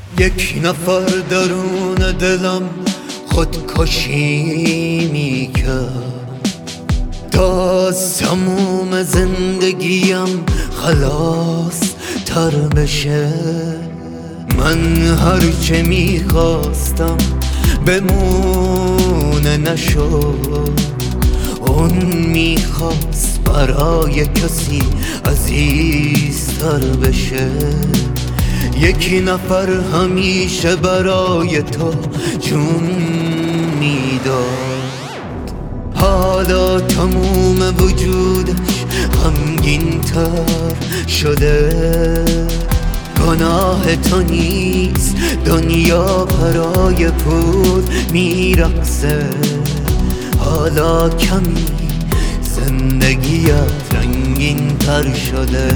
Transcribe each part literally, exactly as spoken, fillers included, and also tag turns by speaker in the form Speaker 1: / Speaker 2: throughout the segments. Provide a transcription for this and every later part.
Speaker 1: یک نفر درون دلم خودکشی میکرد تا از تموم زندگیم خلاص تر بشه. من هرچه میخواستم بمونه نشد، اون میخواست برای کسی عزیزتر بشه. یکی نفر همیشه برای تو جون میداد، حالا تموم وجودش غمگین تر شده. گناه تو نیست، دنیا برای پول میرقصه. حالا کمی زندگیت رنگین تر شده.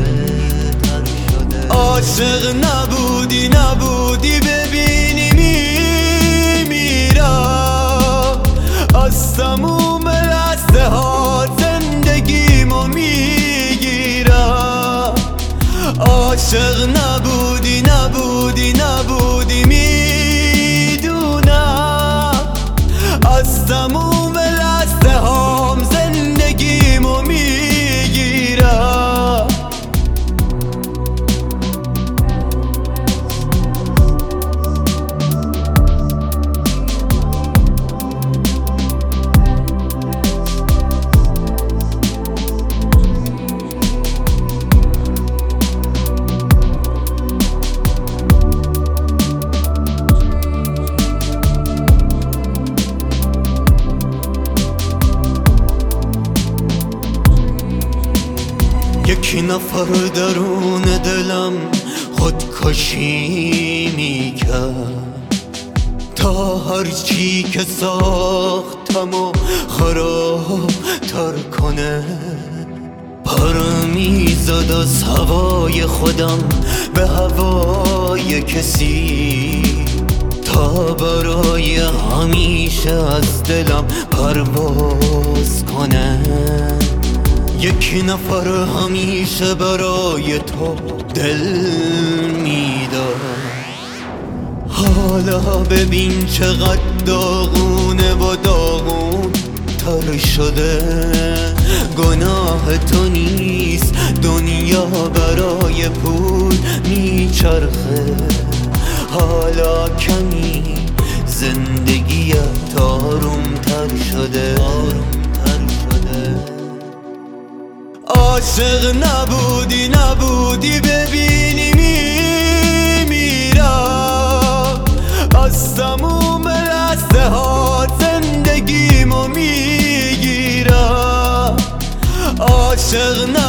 Speaker 1: عاشق نبودی نبودی ببینی میمیرم، از تموم لحظه ها زندگیمو میگیرم. عاشق نبودی نبودی نبودی میدونم، از تموم لحظه هام زندگیمو میگیرم. یک نفر درون دلم خودکشی میکرد تا هرچی که ساختم و خراب تر کنه. پر میزد از هوای خودم به هوای کسی تا برای همیشه از دلم پرواز کنه. یک نفر همیشه برای تو دل میداد، حالا ببین چقدر داغونه و داغون تر شده. گناه تو نیست، دنیا برای پول میچرخه. حالا کمی زندگیت آروم تر شده. عاشق نبودی نبودی ببینی میمیرم، از تموم لحظه ها زندگیمو میگیرم. عاشق